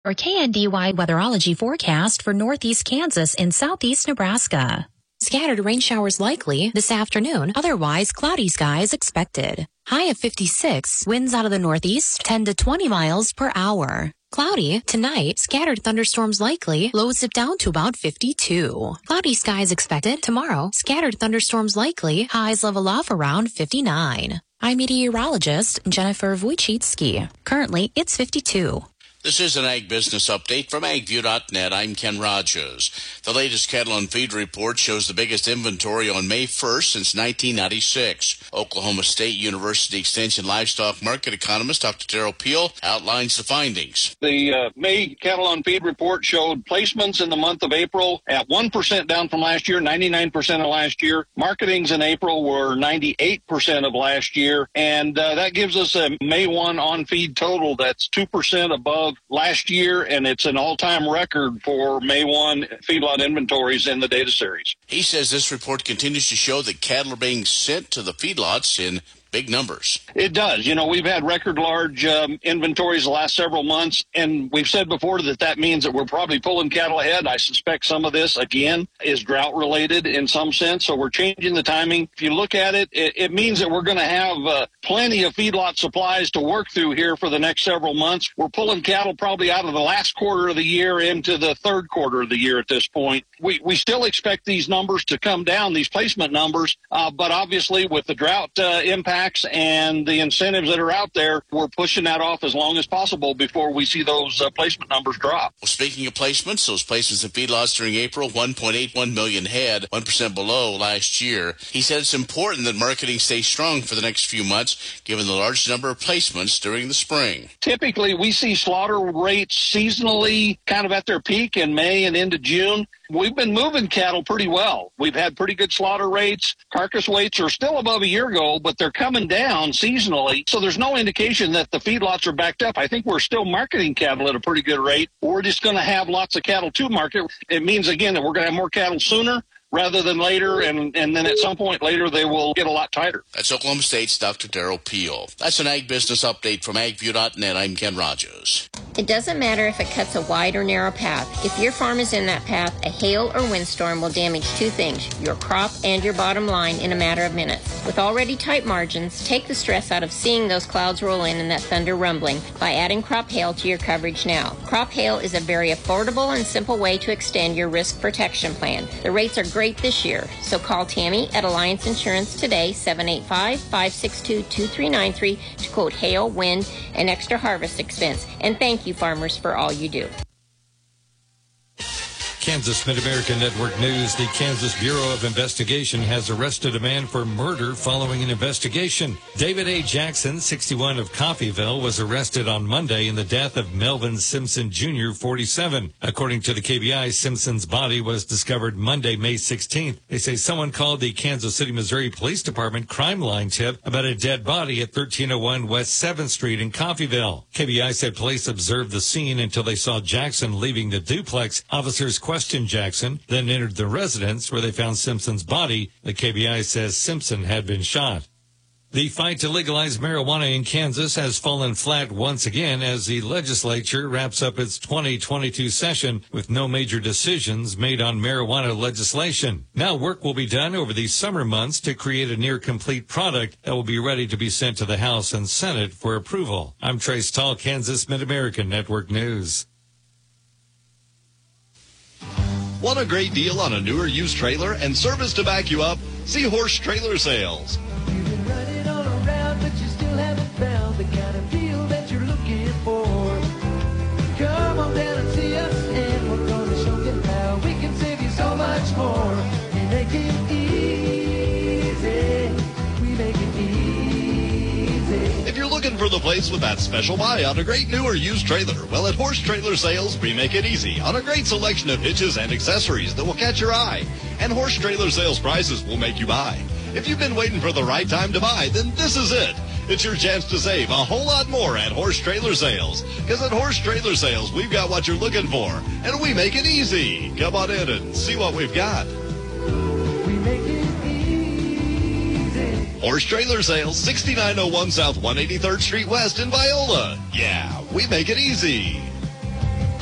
Or KNDY weatherology forecast for northeast Kansas and southeast Nebraska. Scattered rain showers likely this afternoon, otherwise cloudy skies expected. High of 56, winds out of the northeast 10 to 20 miles per hour. Cloudy tonight, scattered thunderstorms likely, lows dip down to about 52. Cloudy skies expected tomorrow, scattered thunderstorms likely, highs level off around 59. I'm meteorologist Jennifer Wojcicki. Currently, it's 52. This is an Ag Business Update from AgView.net. I'm Ken Rogers. The latest cattle and feed report shows the biggest inventory on May 1st since 1996. Oklahoma State University Extension livestock market economist Dr. Darrell Peel outlines the findings. The May cattle on feed report showed placements in the month of April at 1% down from last year, 99% of last year. Marketings in April were 98% of last year, and that gives us a May 1 on feed total that's 2% above last year, and it's an all-time record for May 1 feedlot inventories in the data series. He says this report continues to show that cattle are being sent to the feedlots in big numbers. It does. You know, we've had record large inventories the last several months, and we've said before that means that we're probably pulling cattle ahead. I suspect some of this, again, is drought related in some sense, so we're changing the timing. If you look at it, it means that we're going to have plenty of feedlot supplies to work through here for the next several months. We're pulling cattle probably out of the last quarter of the year into the third quarter of the year at this point. We still expect these numbers to come down, these placement numbers, but obviously with the drought impact and the incentives that are out there, we're pushing that off as long as possible before we see those placement numbers drop. Well, speaking of placements, those placements in feedlots during April, 1.81 million head, 1% below last year. He said it's important that marketing stays strong for the next few months, given the large number of placements during the spring. Typically, we see slaughter rates seasonally kind of at their peak in May and into June. We've been moving cattle pretty well. We've had pretty good slaughter rates. Carcass weights are still above a year ago, but they're coming down seasonally. So there's no indication that the feedlots are backed up. I think we're still marketing cattle at a pretty good rate. We're just going to have lots of cattle to market. It means, again, that we're going to have more cattle sooner rather than later, and then at some point later they will get a lot tighter. That's Oklahoma State's Dr. Darrell Peel. That's an Ag Business Update from AgView.net. I'm Ken Rogers. It doesn't matter if it cuts a wide or narrow path. If your farm is in that path, a hail or windstorm will damage two things, your crop and your bottom line, in a matter of minutes. With already tight margins, take the stress out of seeing those clouds roll in and that thunder rumbling by adding crop hail to your coverage now. Crop hail is a very affordable and simple way to extend your risk protection plan. The rates are great this year, so call Tammy at Alliance Insurance today, 785-562-2393 to quote hail, wind, and extra harvest expense. And thank you, farmers, for all you do. Kansas Mid-America Network News. The Kansas Bureau of Investigation has arrested a man for murder following an investigation. David A. Jackson, 61 of Coffeyville, was arrested on Monday in the death of Melvin Simpson Jr., 47. According to the KBI, Simpson's body was discovered Monday, May 16th. They say someone called the Kansas City, Missouri Police Department crime line tip about a dead body at 1301 West 7th Street in Coffeyville. KBI said police observed the scene until they saw Jackson leaving the duplex. Officers questioned Jackson, then entered the residence where they found Simpson's body. The KBI says Simpson had been shot. The fight to legalize marijuana in Kansas has fallen flat once again as the legislature wraps up its 2022 session with no major decisions made on marijuana legislation. Now work will be done over the summer months to create a near-complete product that will be ready to be sent to the House and Senate for approval. I'm Trace Tall, Kansas Mid-American Network News. Want a great deal on a newer used trailer and service to back you up? See Horse Trailer Sales. You've been running all around, but you still haven't found the kind of deal that you're looking for. Come on down and see us, and we're going to show you how we can save you so much more. We make it easy. We make it easy. If you're looking for the place with that special buy on a great new or used trailer, well, at Horse Trailer Sales, we make it easy on a great selection of hitches and accessories that will catch your eye. And Horse Trailer Sales prices will make you buy. If you've been waiting for the right time to buy, then this is it. It's your chance to save a whole lot more at Horse Trailer Sales. Because at Horse Trailer Sales, we've got what you're looking for, and we make it easy. Come on in and see what we've got. We make it easy. Horse Trailer Sales, 6901 South 183rd Street West in Viola. Yeah, we make it easy.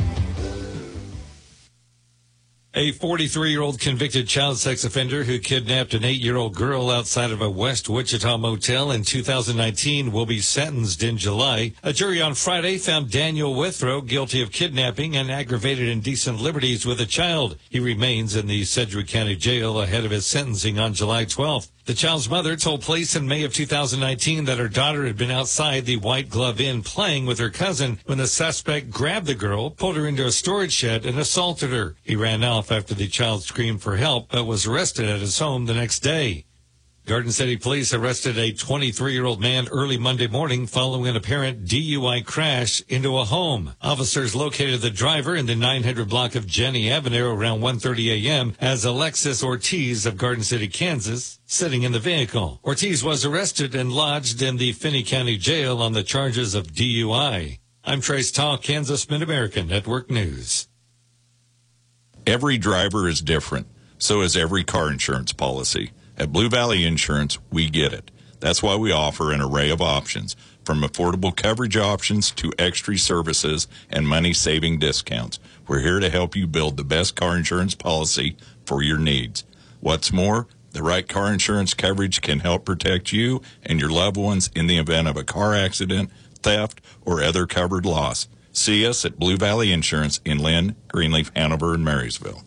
A 43-year-old convicted child sex offender who kidnapped an 8-year-old girl outside of a West Wichita motel in 2019 will be sentenced in July. A jury on Friday found Daniel Withrow guilty of kidnapping and aggravated indecent liberties with a child. He remains in the Sedgwick County Jail ahead of his sentencing on July 12th. The child's mother told police in May of 2019 that her daughter had been outside the White Glove Inn playing with her cousin when the suspect grabbed the girl, pulled her into a storage shed, and assaulted her. He ran off after the child screamed for help, but was arrested at his home the next day. Garden City Police arrested a 23-year-old man early Monday morning following an apparent DUI crash into a home. Officers located the driver in the 900 block of Jenny Avenue around 1:30 a.m. as Alexis Ortiz of Garden City, Kansas, sitting in the vehicle. Ortiz was arrested and lodged in the Finney County Jail on the charges of DUI. I'm Trace Tall, Kansas Mid-American Network News. Every driver is different. So is every car insurance policy. At Blue Valley Insurance, we get it. That's why we offer an array of options, from affordable coverage options to extra services and money-saving discounts. We're here to help you build the best car insurance policy for your needs. What's more, the right car insurance coverage can help protect you and your loved ones in the event of a car accident, theft, or other covered loss. See us at Blue Valley Insurance in Lynn, Greenleaf, Hanover, and Marysville.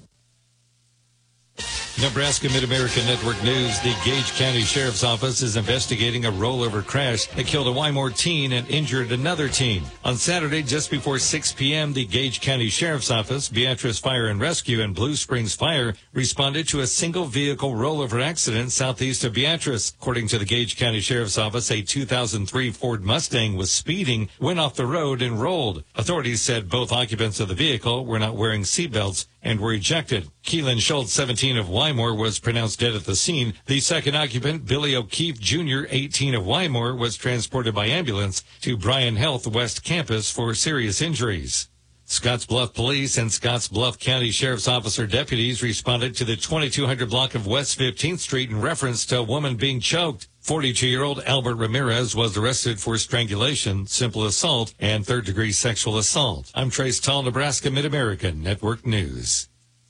Nebraska Mid-American Network News. The Gage County Sheriff's Office is investigating a rollover crash that killed a Wymore teen and injured another teen. On Saturday, just before 6 p.m., the Gage County Sheriff's Office, Beatrice Fire and Rescue, and Blue Springs Fire responded to a single-vehicle rollover accident southeast of Beatrice. According to the Gage County Sheriff's Office, a 2003 Ford Mustang was speeding, went off the road, and rolled. Authorities said both occupants of the vehicle were not wearing seatbelts and were ejected. Keelan Schultz, 17 of Wymore, was pronounced dead at the scene. The second occupant, Billy O'Keefe Jr., 18 of Wymore, was transported by ambulance to Bryan Health West Campus for serious injuries. Scottsbluff Police and Scottsbluff County Sheriff's Officer deputies responded to the 2200 block of West 15th Street in reference to a woman being choked. 42-year-old Albert Ramirez was arrested for strangulation, simple assault, and third-degree sexual assault. I'm Trace Tall, Nebraska Mid-American Network News.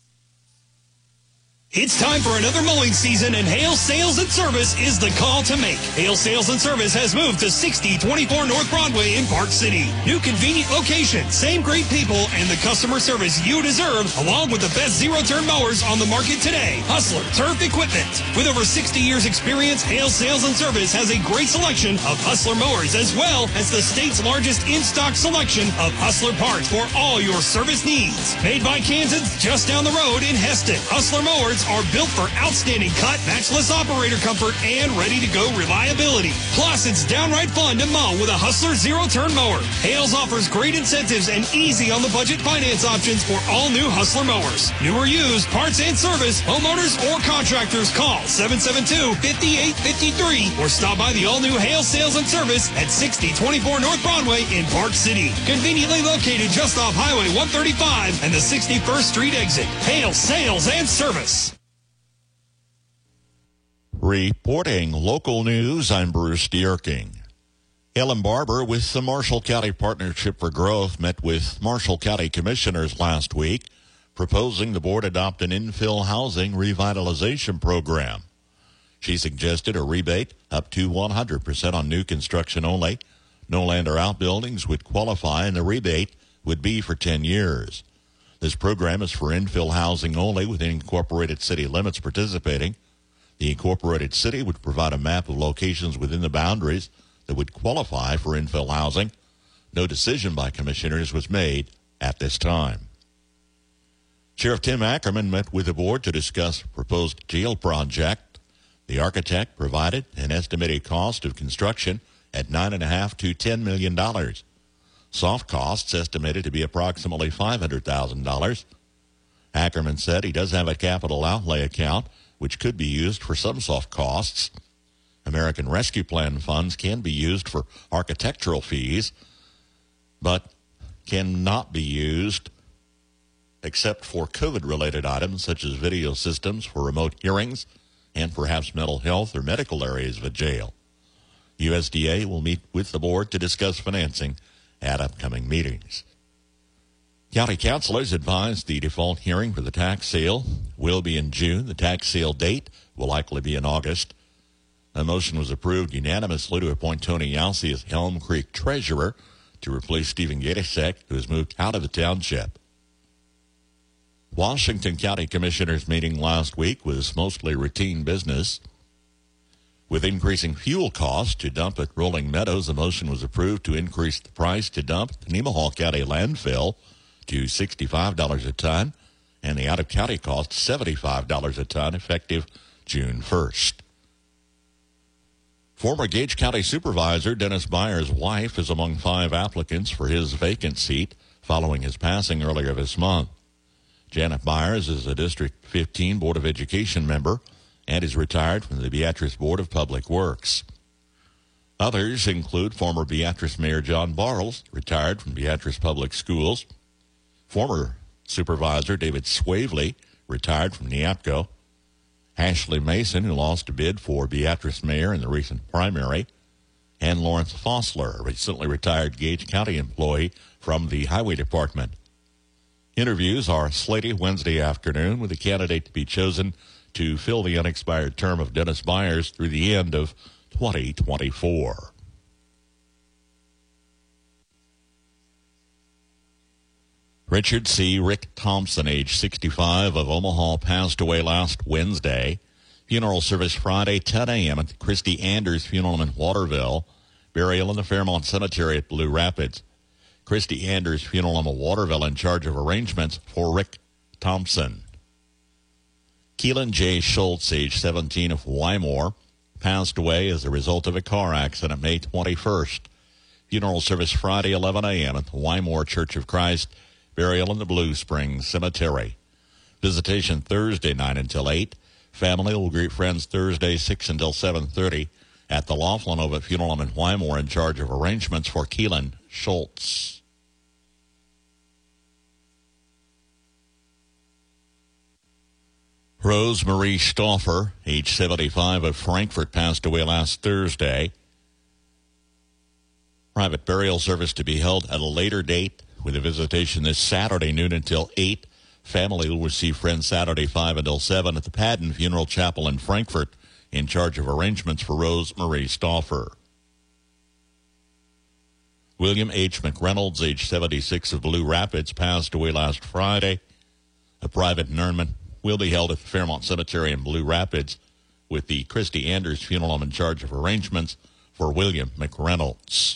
It's time for another mowing season, and Hale Sales and Service is the call to make. Hale Sales and Service has moved to 6024 North Broadway in Park City. New convenient location, same great people, and the customer service you deserve, along with the best zero-turn mowers on the market today. Hustler Turf Equipment. With over 60 years experience, Hale Sales and Service has a great selection of Hustler mowers, as well as the state's largest in-stock selection of Hustler parts for all your service needs. Made by Kansans just down the road in Heston. Hustler mowers are built for outstanding cut, matchless operator comfort, and ready-to-go reliability. Plus, it's downright fun to mow with a Hustler zero-turn mower. Hales offers great incentives and easy-on-the-budget finance options for all new Hustler mowers. New or used, parts and service, homeowners or contractors, call 772-5853 or stop by the all-new Hale Sales and Service at 6024 North Broadway in Park City. Conveniently located just off Highway 135 and the 61st Street exit. Hale Sales and Service. Reporting local news, I'm Bruce Dierking. Ellen Barber with the Marshall County Partnership for Growth met with Marshall County commissioners last week, proposing the board adopt an infill housing revitalization program. She suggested a rebate up to 100% on new construction only. No land or outbuildings would qualify, and the rebate would be for 10 years. This program is for infill housing only, with incorporated city limits participating. The incorporated city would provide a map of locations within the boundaries that would qualify for infill housing. No decision by commissioners was made at this time. Sheriff Tim Ackerman met with the board to discuss proposed jail project. The architect provided an estimated cost of construction at $9.5 to $10 million. Soft costs estimated to be approximately $500,000. Ackerman said he does have a capital outlay account which could be used for some soft costs. American Rescue Plan funds can be used for architectural fees, but cannot be used except for COVID-related items such as video systems for remote hearings and perhaps mental health or medical areas of a jail. USDA will meet with the board to discuss financing at upcoming meetings. County councilors advised the default hearing for the tax sale will be in June. The tax sale date will likely be in August. A motion was approved unanimously to appoint Tony Yalsey as Elm Creek treasurer to replace Stephen Gatisek, who has moved out of the township. Washington County Commissioners meeting last week was mostly routine business. With increasing fuel costs to dump at Rolling Meadows, a motion was approved to increase the price to dump at the Nemaha County landfill to $65 a ton and the out-of-county cost $75 a ton effective June 1st. Former Gage County Supervisor Dennis Byers' wife is among 5 applicants for his vacant seat following his passing earlier this month. Janet Byers is a District 15 Board of Education member and is retired from the Beatrice Board of Public Works. Others include former Beatrice Mayor John Barles, retired from Beatrice Public Schools, former Supervisor David Swavely, retired from Neapco, Ashley Mason, who lost a bid for Beatrice Mayor in the recent primary, and Lawrence Fossler, a recently retired Gage County employee from the Highway Department. Interviews are slated Wednesday afternoon, with a candidate to be chosen to fill the unexpired term of Dennis Byers through the end of 2024. Richard C. Rick Thompson, age 65, of Omaha, passed away last Wednesday. Funeral service Friday, 10 a.m. at the Christy Anders Funeral Home in Waterville. Burial in the Fairmont Cemetery at Blue Rapids. Christy Anders Funeral Home of Waterville in charge of arrangements for Rick Thompson. Keelan J. Schultz, age 17, of Wymore, passed away as a result of a car accident May 21st. Funeral service Friday, 11 a.m. at the Wymore Church of Christ. Burial in the Blue Springs Cemetery. Visitation Thursday 9 until 8. Family will greet friends Thursday 6 until 7:30 at the Laughlin Ovid Funeral Home in Wymore in charge of arrangements for Keelan Schultz. Rose Marie Stauffer, age 75, of Frankfort, passed away last Thursday. Private burial service to be held at a later date, with a visitation this Saturday noon until 8. Family will receive friends Saturday 5 until 7 at the Padden Funeral Chapel in Frankfort, in charge of arrangements for Rose Marie Stauffer. William H. McReynolds, age 76, of Blue Rapids, passed away last Friday. A private interment will be held at the Fairmont Cemetery in Blue Rapids, with the Christy Anders Funeral Home in charge of arrangements for William McReynolds.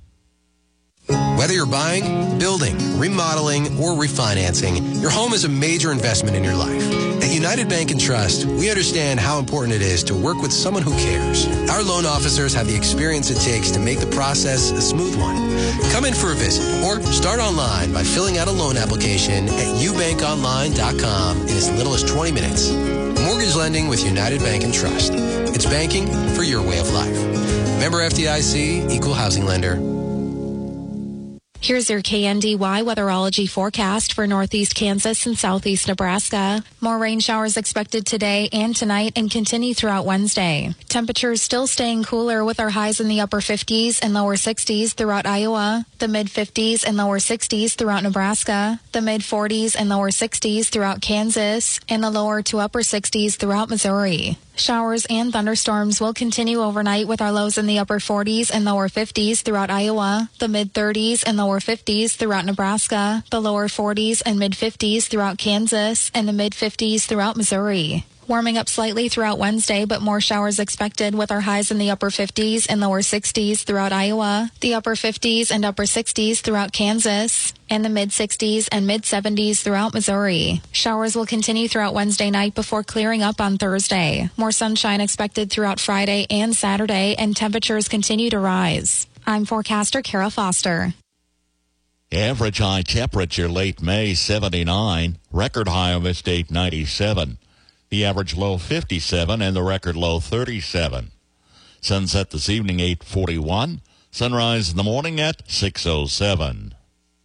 Whether you're buying, building, remodeling, or refinancing, your home is a major investment in your life. At United Bank and Trust, we understand how important it is to work with someone who cares. Our loan officers have the experience it takes to make the process a smooth one. Come in for a visit or start online by filling out a loan application at ubankonline.com in as little as 20 minutes. Mortgage lending with United Bank and Trust. It's banking for your way of life. Member FDIC, Equal Housing Lender. Here's your KNDY weatherology forecast for northeast Kansas and southeast Nebraska. More rain showers expected today and tonight and continue throughout Wednesday. Temperatures still staying cooler with our highs in the upper 50s and lower 60s throughout Iowa, the mid 50s and lower 60s throughout Nebraska, the mid 40s and lower 60s throughout Kansas, and the lower to upper 60s throughout Missouri. Showers and thunderstorms will continue overnight with our lows in the upper 40s and lower 50s throughout Iowa, the mid 30s and lower 50s throughout Nebraska, the lower 40s and mid 50s throughout Kansas, and the mid 50s throughout Missouri. Warming up slightly throughout Wednesday, but more showers expected with our highs in the upper 50s and lower 60s throughout Iowa, the upper 50s and upper 60s throughout Kansas, and the mid 60s and mid 70s throughout Missouri. Showers will continue throughout Wednesday night before clearing up on Thursday. More sunshine expected throughout Friday and Saturday, and temperatures continue to rise. I'm forecaster Kara Foster. Average high temperature late May 79, record high on this date 97. The average low 57 and the record low 37. Sunset this evening 8:41. Sunrise in the morning at 6:07.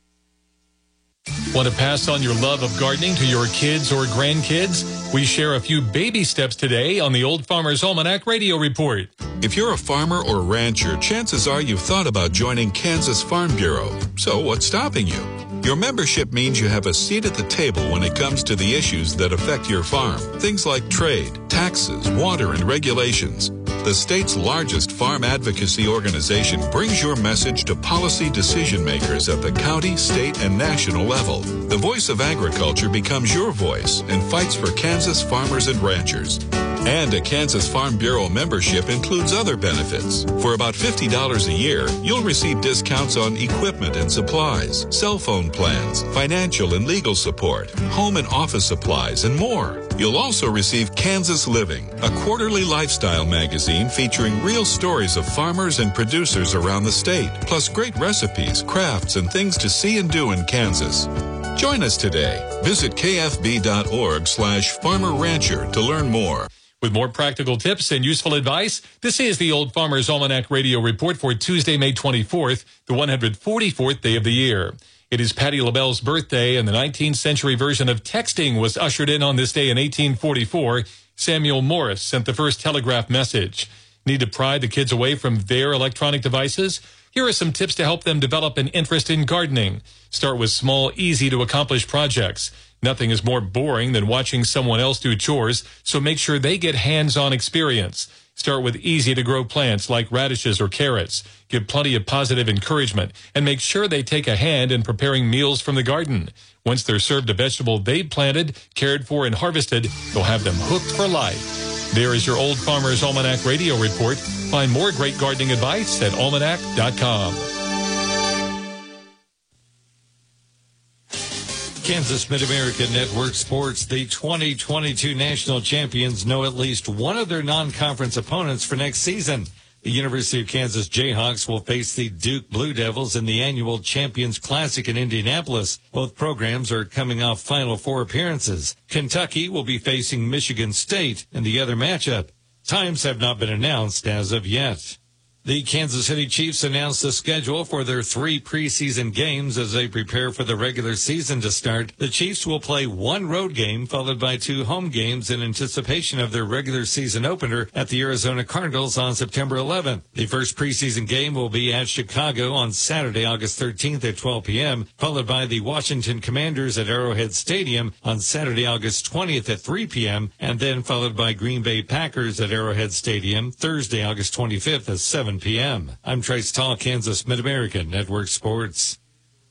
Want to pass on your love of gardening to your kids or grandkids? We share a few baby steps today on the Old Farmer's Almanac Radio Report. If you're a farmer or rancher, chances are you've thought about joining Kansas Farm Bureau. So what's stopping you? Your membership means you have a seat at the table when it comes to the issues that affect your farm. Things like trade, taxes, water, and regulations. The state's largest farm advocacy organization brings your message to policy decision makers at the county, state, and national level. The voice of agriculture becomes your voice and fights for Kansas farmers and ranchers. And a Kansas Farm Bureau membership includes other benefits. For about $50 a year, you'll receive discounts on equipment and supplies, cell phone plans, financial and legal support, home and office supplies, and more. You'll also receive Kansas Living, a quarterly lifestyle magazine featuring real stories of farmers and producers around the state, plus great recipes, crafts, and things to see and do in Kansas. Join us today. Visit kfb.org/farmer-rancher to learn more. With more practical tips and useful advice, this is the Old Farmer's Almanac Radio Report for Tuesday, May 24th, the 144th day of the year. It is Patti LaBelle's birthday, and the 19th century version of texting was ushered in on this day in 1844. Samuel Morse sent the first telegraph message. Need to pry the kids away from their electronic devices? Here are some tips to help them develop an interest in gardening. Start with small, easy-to-accomplish projects. Nothing is more boring than watching someone else do chores, so make sure they get hands-on experience. Start with easy-to-grow plants like radishes or carrots. Give plenty of positive encouragement, and make sure they take a hand in preparing meals from the garden. Once they're served a vegetable they planted, cared for, and harvested, they'll have them hooked for life. There is your Old Farmer's Almanac Radio Report. Find more great gardening advice at almanac.com. Kansas Mid-America Network Sports. The 2022 national champions know at least one of their non-conference opponents for next season. The University of Kansas Jayhawks will face the Duke Blue Devils in the annual Champions Classic in Indianapolis. Both programs are coming off Final Four appearances. Kentucky will be facing Michigan State in the other matchup. Times have not been announced as of yet. The Kansas City Chiefs announced the schedule for their 3 preseason games as they prepare for the regular season to start. The Chiefs will play 1 road game followed by 2 home games in anticipation of their regular season opener at the Arizona Cardinals on September 11th. The first preseason game will be at Chicago on Saturday, August 13th at 12 p.m., followed by the Washington Commanders at Arrowhead Stadium on Saturday, August 20th at 3 p.m., and then followed by Green Bay Packers at Arrowhead Stadium Thursday, August 25th at 7 p.m. I'm Trace Tall, Kansas Mid-America Network Sports.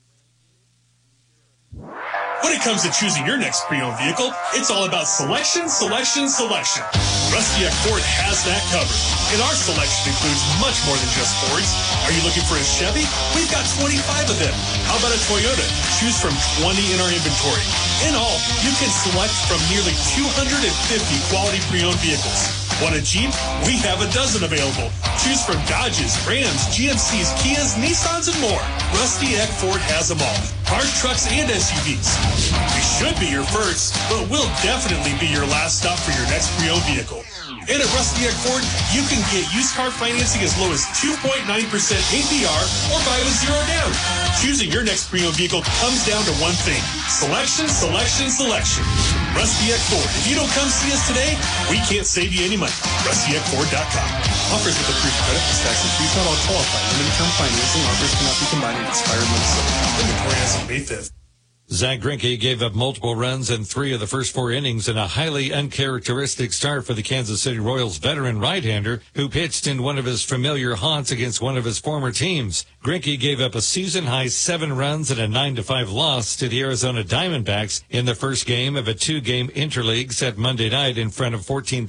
When it comes to choosing your next pre-owned vehicle, it's all about selection, selection, selection. Rusty Eck Ford has that covered. And our selection includes much more than just Fords. Are you looking for a Chevy? We've got 25 of them. How about a Toyota? Choose from 20 in our inventory. In all, you can select from nearly 250 quality pre-owned vehicles. Want a Jeep? We have a dozen available. Choose from Dodges, Rams, GMCs, Kias, Nissans, and more. Rusty Eck Ford has them all. Cars, trucks, and SUVs. We should be your first, but we'll definitely be your last stop for your next pre-owned vehicle. And at Rusty Eck Ford, you can get used car financing as low as 2.9% APR or buy with 0 down. Choosing your next pre-owned vehicle comes down to one thing. Selection, selection, selection. Rusty Eck Ford. If you don't come see us today, we can't save you any money. RustyEckFord.com. Offers with approved credit plus tax and fees not all qualify. Limited term financing offers cannot be combined with expired months. Inventory ends on May 5th. Zach Greinke gave up multiple runs in 3 of the first 4 innings in a highly uncharacteristic start for the Kansas City Royals veteran right-hander who pitched in one of his familiar haunts against one of his former teams. Greinke gave up a season-high 7 runs and a 9-5 loss to the Arizona Diamondbacks in the first game of a 2-game interleague set Monday night in front of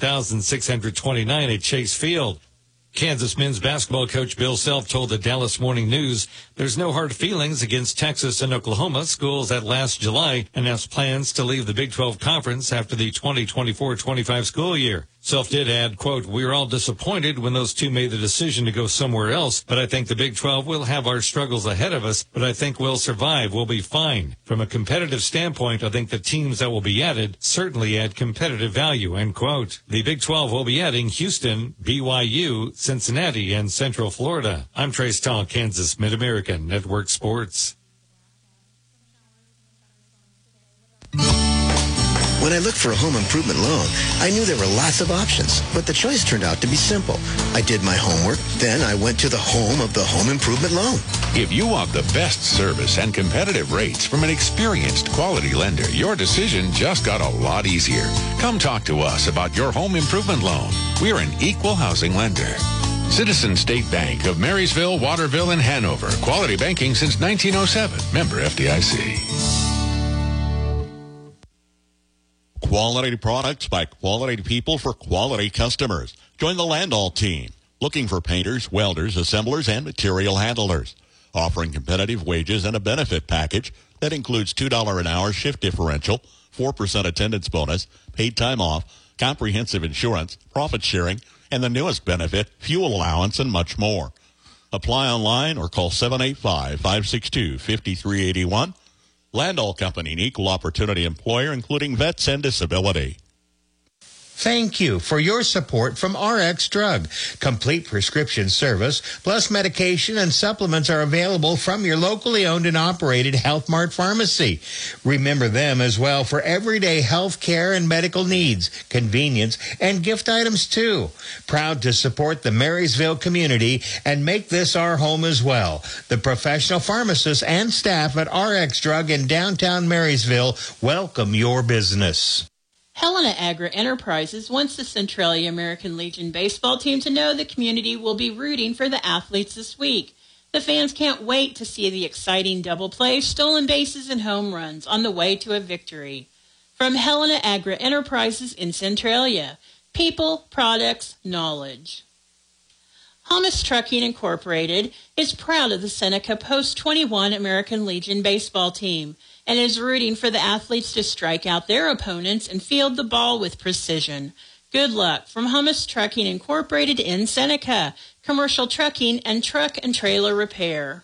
14,629 at Chase Field. Kansas men's basketball coach Bill Self told the Dallas Morning News there's no hard feelings against Texas and Oklahoma. Schools that last July announced plans to leave the Big 12 Conference after the 2024-25 school year. Self did add, quote, "We're all disappointed when those two made the decision to go somewhere else, but I think the Big 12 will have our struggles ahead of us, but I think we'll survive. We'll be fine. From a competitive standpoint, I think the teams that will be added certainly add competitive value," end quote. The Big 12 will be adding Houston, BYU, Cincinnati, and Central Florida. I'm Trace Tall, Kansas Mid-American Network Sports. When I looked for a home improvement loan, I knew there were lots of options, but the choice turned out to be simple. I did my homework, then I went to the home of the home improvement loan. If you want the best service and competitive rates from an experienced quality lender, your decision just got a lot easier. Come talk to us about your home improvement loan. We're an equal housing lender. Citizen State Bank of Marysville, Waterville, and Hanover. Quality banking since 1907. Member FDIC. Quality products by quality people for quality customers. Join the Landall team. Looking for painters, welders, assemblers, and material handlers. Offering competitive wages and a benefit package that includes $2 an hour shift differential, 4% attendance bonus, paid time off, comprehensive insurance, profit sharing, and the newest benefit, fuel allowance, and much more. Apply online or call 785-562-5381. Landall Company, an equal opportunity employer, including vets and disability. Thank you for your support from RX Drug. Complete prescription service, plus medication and supplements are available from your locally owned and operated Health Mart pharmacy. Remember them as well for everyday health care and medical needs, convenience, and gift items too. Proud to support the Marysville community and make this our home as well. The professional pharmacists and staff at RX Drug in downtown Marysville welcome your business. Helena Agri Enterprises wants the Centralia American Legion baseball team to know the community will be rooting for the athletes this week. The fans can't wait to see the exciting double plays, stolen bases, and home runs on the way to a victory. From Helena Agri Enterprises in Centralia, people, products, knowledge. Hummus Trucking Incorporated is proud of the Seneca Post 21 American Legion baseball team and is rooting for the athletes to strike out their opponents and field the ball with precision. Good luck from Hummus Trucking Incorporated in Seneca, commercial trucking and truck and trailer repair.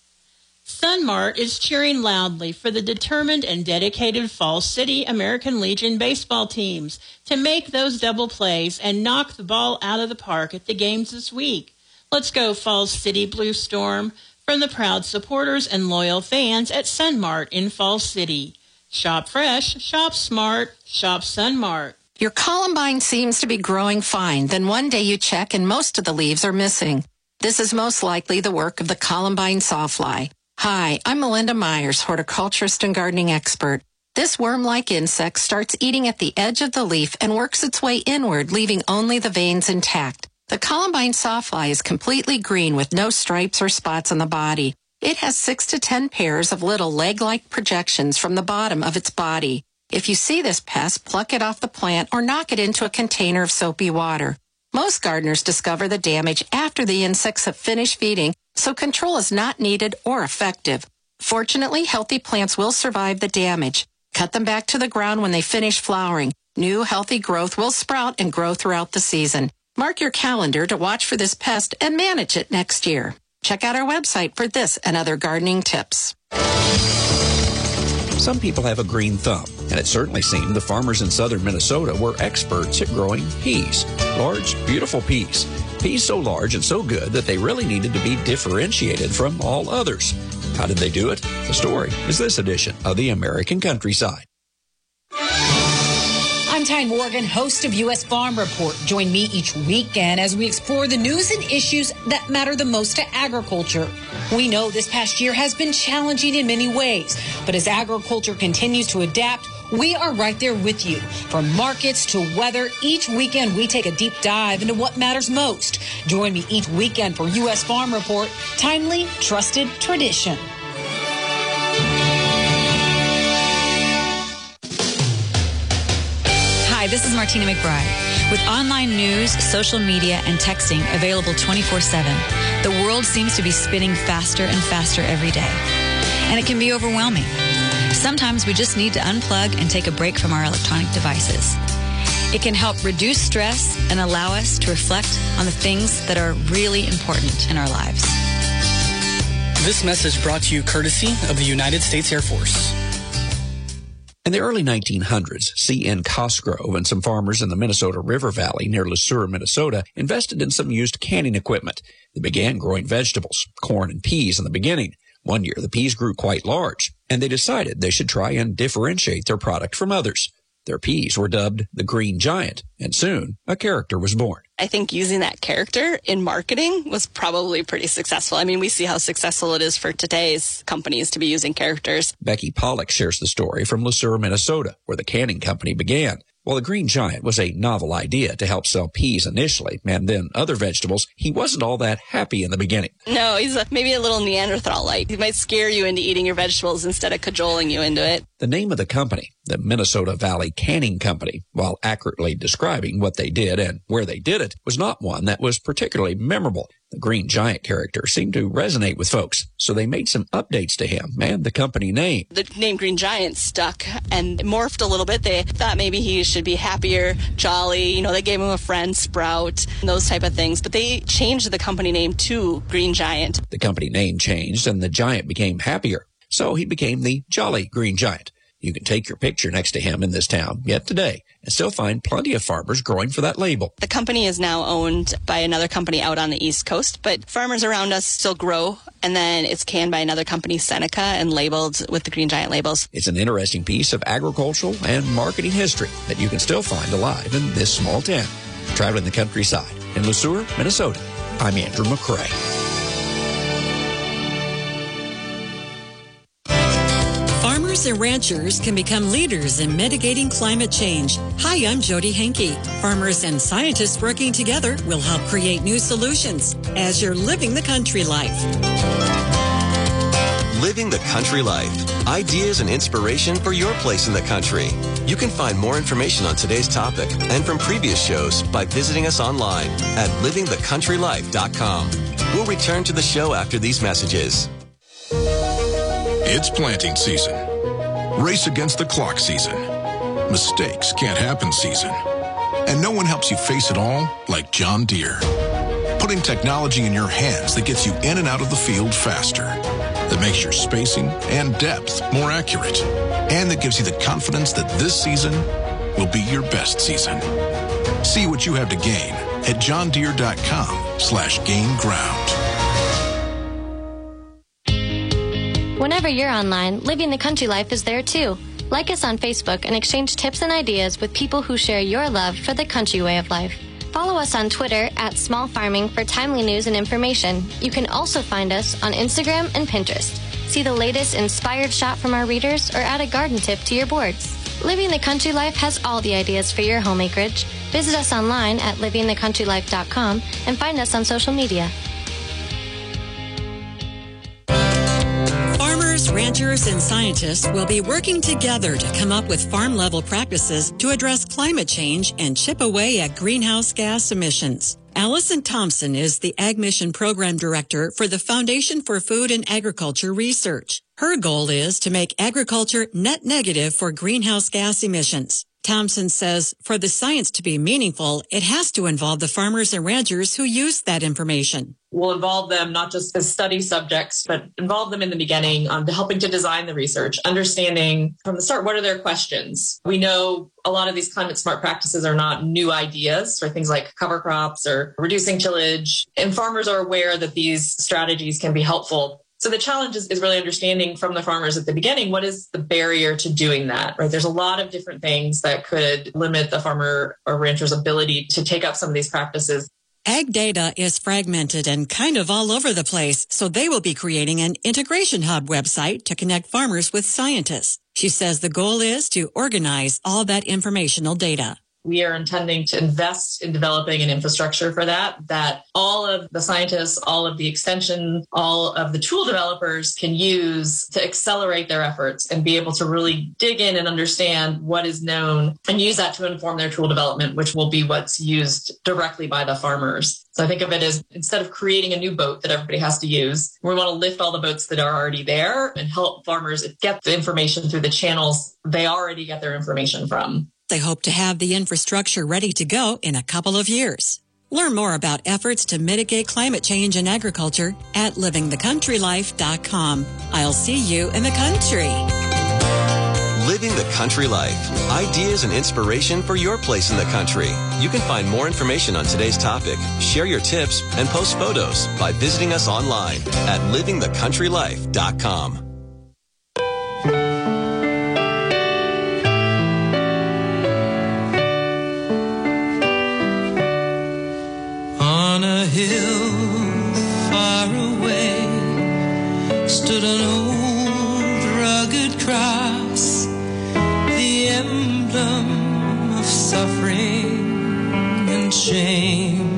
Sunmart is cheering loudly for the determined and dedicated Falls City American Legion baseball teams to make those double plays and knock the ball out of the park at the games this week. Let's go Falls City Blue Storm. From the proud supporters and loyal fans at Sunmart in Falls City. Shop fresh, shop smart, shop Sunmart. Your columbine seems to be growing fine. Then one day you check and most of the leaves are missing. This is most likely the work of the columbine sawfly. Hi, I'm Melinda Myers, horticulturist and gardening expert. This worm-like insect starts eating at the edge of the leaf and works its way inward, leaving only the veins intact. The columbine sawfly is completely green with no stripes or spots on the body. It has 6 to 10 pairs of little leg-like projections from the bottom of its body. If you see this pest, pluck it off the plant or knock it into a container of soapy water. Most gardeners discover the damage after the insects have finished feeding, so control is not needed or effective. Fortunately, healthy plants will survive the damage. Cut them back to the ground when they finish flowering. New, healthy growth will sprout and grow throughout the season. Mark your calendar to watch for this pest and manage it next year. Check out our website for this and other gardening tips. Some people have a green thumb, and it certainly seemed the farmers in southern Minnesota were experts at growing peas. Large, beautiful peas. Peas so large and so good that they really needed to be differentiated from all others. How did they do it? The story is this edition of the American Countryside. I'm Ty Morgan, host of U.S. Farm Report. Join me each weekend as we explore the news and issues that matter the most to agriculture. We know this past year has been challenging in many ways, but as agriculture continues to adapt, we are right there with you. From markets to weather, each weekend we take a deep dive into what matters most. Join me each weekend for U.S. Farm Report, timely, trusted tradition. Hi, this is Martina McBride. With online news, social media, and texting available 24/7, the world seems to be spinning faster and faster every day. And it can be overwhelming. Sometimes we just need to unplug and take a break from our electronic devices. It can help reduce stress and allow us to reflect on the things that are really important in our lives. This message brought to you courtesy of the United States Air Force. In the early 1900s, C.N. Cosgrove and some farmers in the Minnesota River Valley near Le Sueur, Minnesota, invested in some used canning equipment. They began growing vegetables, corn and peas in the beginning. One year, the peas grew quite large, and they decided they should try and differentiate their product from others. Their peas were dubbed the Green Giant, and soon a character was born. I think using that character in marketing was probably pretty successful. I mean, we see how successful it is for today's companies to be using characters. Becky Pollock shares the story from Le Sueur, Minnesota, where the canning company began. While the Green Giant was a novel idea to help sell peas initially, and then other vegetables, he wasn't all that happy in the beginning. No, he's maybe a little Neanderthal-like. He might scare you into eating your vegetables instead of cajoling you into it. The name of the company, the Minnesota Valley Canning Company, while accurately describing what they did and where they did it, was not one that was particularly memorable. The Green Giant character seemed to resonate with folks, so they made some updates to him and the company name. The name Green Giant stuck and morphed a little bit. They thought maybe he should be happier, jolly. You know, they gave him a friend, Sprout, those type of things. But they changed the company name to Green Giant. The company name changed and the giant became happier, so he became the Jolly Green Giant. You can take your picture next to him in this town yet today and still find plenty of farmers growing for that label. The company is now owned by another company out on the East Coast, but farmers around us still grow, and then it's canned by another company, Seneca, and labeled with the Green Giant labels. It's an interesting piece of agricultural and marketing history that you can still find alive in this small town. Traveling the countryside in Le Sueur, Minnesota, I'm Andrew McCrae. Farmers and ranchers can become leaders in mitigating climate change. Hi, I'm Jody Henke. Farmers and scientists working together will help create new solutions as you're living the country life. Living the Country Life. Ideas and inspiration for your place in the country. You can find more information on today's topic and from previous shows by visiting us online at livingthecountrylife.com. We'll return to the show after these messages. It's planting season. Race against the clock season. Mistakes can't happen season. And no one helps you face it all like John Deere. Putting technology in your hands that gets you in and out of the field faster. That makes your spacing and depth more accurate. And that gives you the confidence that this season will be your best season. See what you have to gain at johndeere.com/gain ground. Whenever you're online, Living the Country Life is there too. Like us on Facebook and exchange tips and ideas with people who share your love for the country way of life. Follow us on Twitter at Small Farming for timely news and information. You can also find us on Instagram and Pinterest. See the latest inspired shot from our readers or add a garden tip to your boards. Living the Country Life has all the ideas for your home acreage. Visit us online at livingthecountrylife.com and find us on social media. Farmers, ranchers, and scientists will be working together to come up with farm-level practices to address climate change and chip away at greenhouse gas emissions. Allison Thompson is the Ag Mission Program Director for the Foundation for Food and Agriculture Research. Her goal is to make agriculture net negative for greenhouse gas emissions. Thompson says for the science to be meaningful, it has to involve the farmers and ranchers who use that information. We'll involve them not just as study subjects, but involve them in the beginning on helping to design the research, understanding from the start, what are their questions? We know a lot of these climate smart practices are not new ideas for things like cover crops or reducing tillage, and farmers are aware that these strategies can be helpful. So the challenge is really understanding from the farmers at the beginning, what is the barrier to doing that, right? There's a lot of different things that could limit the farmer or rancher's ability to take up some of these practices. Ag data is fragmented and kind of all over the place, so they will be creating an integration hub website to connect farmers with scientists. She says the goal is to organize all that informational data. We are intending to invest in developing an infrastructure for that all of the scientists, all of the extension, all of the tool developers can use to accelerate their efforts and be able to really dig in and understand what is known and use that to inform their tool development, which will be what's used directly by the farmers. So I think of it as instead of creating a new boat that everybody has to use, we want to lift all the boats that are already there and help farmers get the information through the channels they already get their information from. They hope to have the infrastructure ready to go in a couple of years. Learn more about efforts to mitigate climate change in agriculture at livingthecountrylife.com. I'll see you in the country. Living the Country Life. Ideas and inspiration for your place in the country. You can find more information on today's topic, share your tips, and post photos by visiting us online at livingthecountrylife.com. suffering and shame.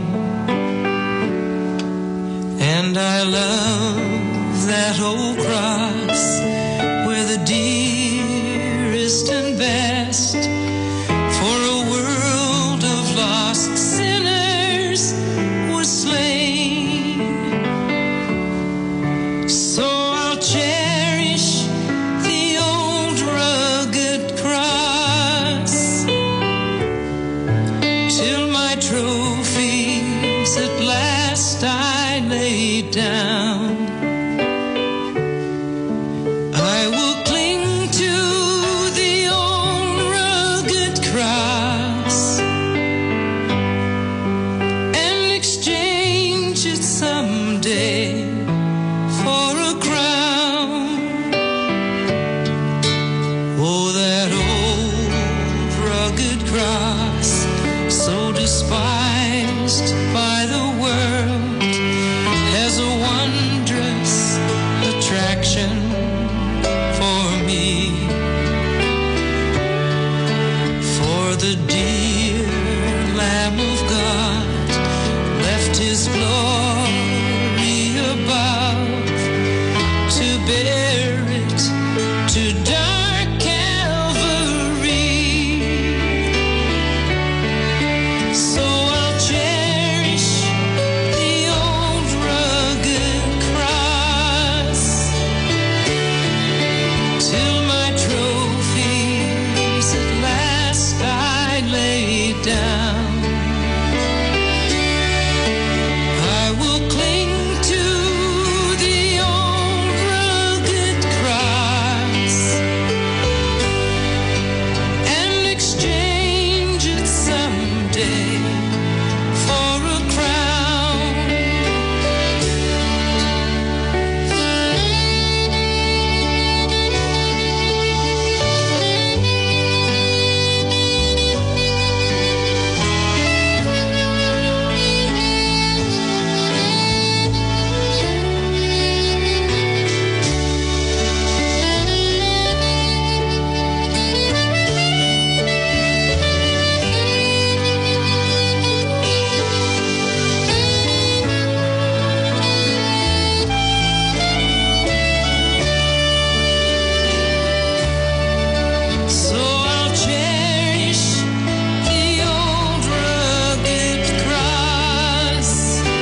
And I love that old cross where the dearest and best for a world of lost sinners was slain. So I'll cherish the old rugged cross till my trophies at last I lay down. I will cling to the old rugged cross and exchange it someday for a crown. Oh, that old rugged cross, so despised by the world, has a wondrous attraction for me. For the dear Lamb of God left his glory above to bear it to dark Calvary. So I'll cherish the old rugged cross till my trophies at last I lay down. I will cling to the old rugged cross and exchange it someday for a crown. So I'll cherish the old rugged cross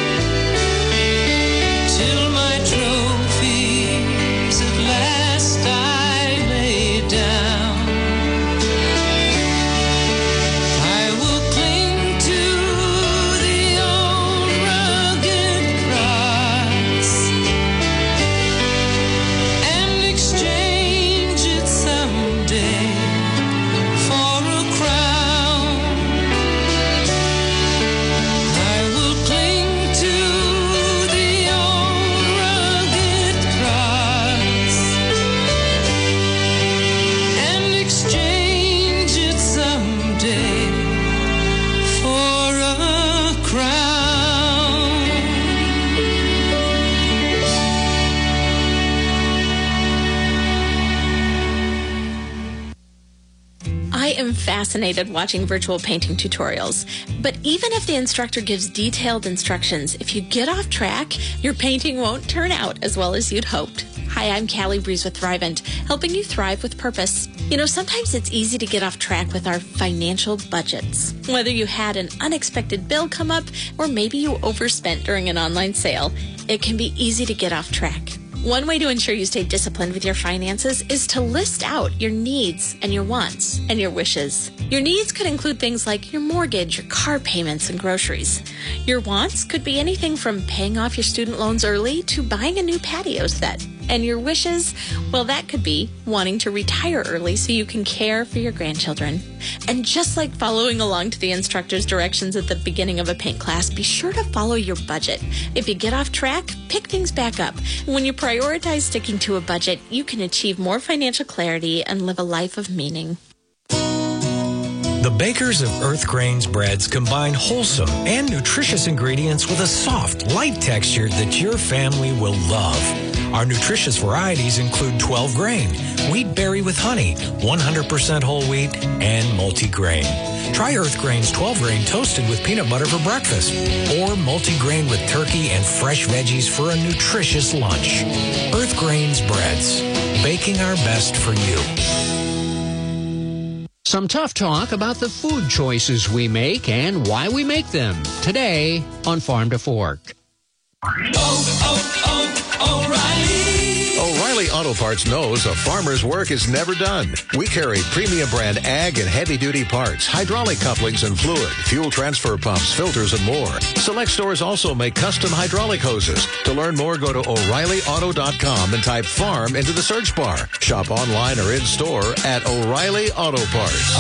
till my trophies at last I lay down. I will cling to the old rugged cross and exchange it someday for a crown. I will cling to the old rugged cross and exchange it someday for a crown. I am fascinated watching virtual painting tutorials, but even if the instructor gives detailed instructions, if you get off track, your painting won't turn out as well as you'd hoped. Hi, I'm Callie Breeze with Thrivent, helping you thrive with purpose. You know, sometimes it's easy to get off track with our financial budgets. Whether you had an unexpected bill come up or maybe you overspent during an online sale, it can be easy to get off track. One way to ensure you stay disciplined with your finances is to list out your needs and your wants and your wishes. Your needs could include things like your mortgage, your car payments, and groceries. Your wants could be anything from paying off your student loans early to buying a new patio set. And your wishes, well, that could be wanting to retire early so you can care for your grandchildren. And just like following along to the instructor's directions at the beginning of a paint class, be sure to follow your budget. If you get off track, pick things back up. When you prioritize sticking to a budget, you can achieve more financial clarity and live a life of meaning. The bakers of Earth Grains breads combine wholesome and nutritious ingredients with a soft, light texture that your family will love. Our nutritious varieties include 12 grain, wheat berry with honey, 100% whole wheat, and multi-grain. Try Earth Grain's 12 grain toasted with peanut butter for breakfast, or multi-grain with turkey and fresh veggies for a nutritious lunch. Earth Grain's breads, baking our best for you. Some tough talk about the food choices we make and why we make them. Today on Farm to Fork. O'Reilly Auto Parts knows a farmer's work is never done. We carry premium brand ag and heavy-duty parts, hydraulic couplings and fluid, fuel transfer pumps, filters, and more. Select stores also make custom hydraulic hoses. To learn more, go to O'ReillyAuto.com and type farm into the search bar. Shop online or in-store at O'Reilly Auto Parts.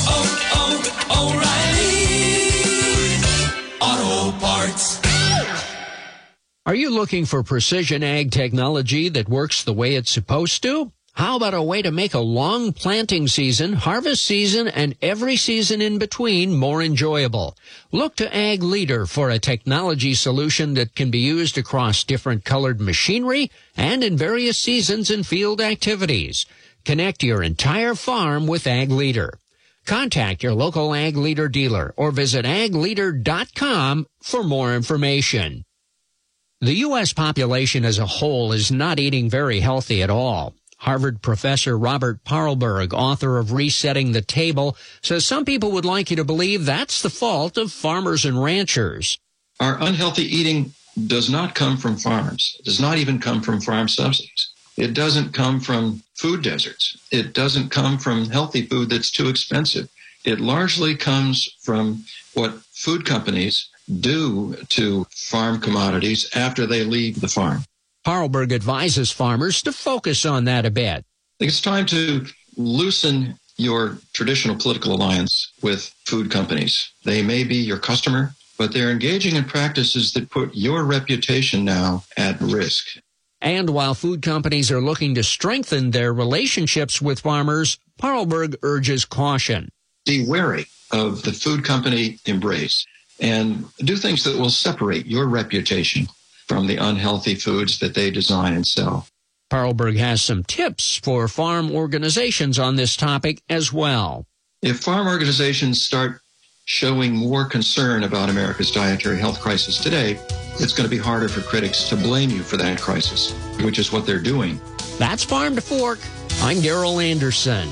O'Reilly Auto Parts. Are you looking for precision ag technology that works the way it's supposed to? How about a way to make a long planting season, harvest season, and every season in between more enjoyable? Look to Ag Leader for a technology solution that can be used across different colored machinery and in various seasons and field activities. Connect your entire farm with Ag Leader. Contact your local Ag Leader dealer or visit agleader.com for more information. The U.S. population as a whole is not eating very healthy at all. Harvard professor Robert Paarlberg, author of Resetting the Table, says some people would like you to believe that's the fault of farmers and ranchers. Our unhealthy eating does not come from farms. It does not even come from farm subsidies. It doesn't come from food deserts. It doesn't come from healthy food that's too expensive. It largely comes from what food companies do to farm commodities after they leave the farm. Paarlberg advises farmers to focus on that a bit. I think it's time to loosen your traditional political alliance with food companies. They may be your customer, but they're engaging in practices that put your reputation now at risk. And while food companies are looking to strengthen their relationships with farmers, Paarlberg urges caution. Be wary of the food company embrace and do things that will separate your reputation from the unhealthy foods that they design and sell. Paarlberg has some tips for farm organizations on this topic as well. If farm organizations start showing more concern about America's dietary health crisis today, it's going to be harder for critics to blame you for that crisis, which is what they're doing. That's Farm to Fork. I'm Darrell Anderson.